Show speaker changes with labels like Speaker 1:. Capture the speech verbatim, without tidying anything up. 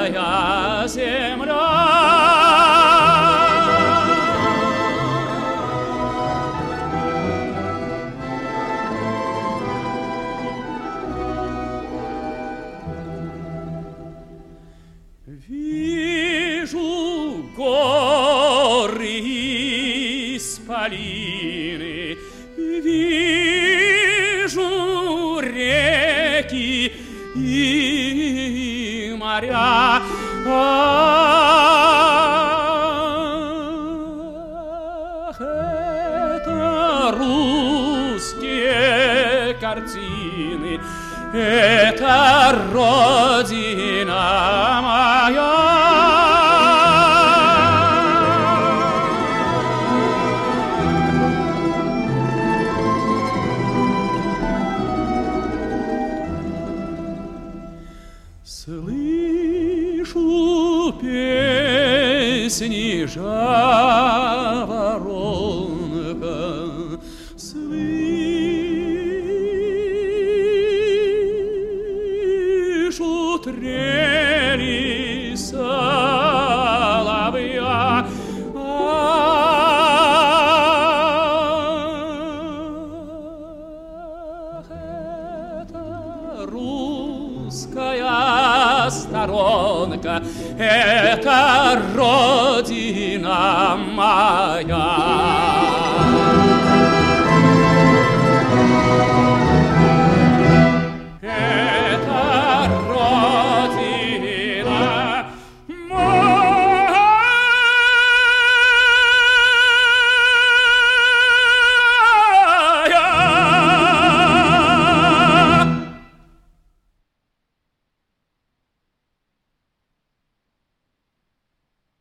Speaker 1: русская земля. Вижу горы исполины, вижу реки и моря. Ах, это русские картины, это Родина моя. Слышу песни жаворонка, слышу трели соловья. Ах, это русская сторонка, это Родина моя.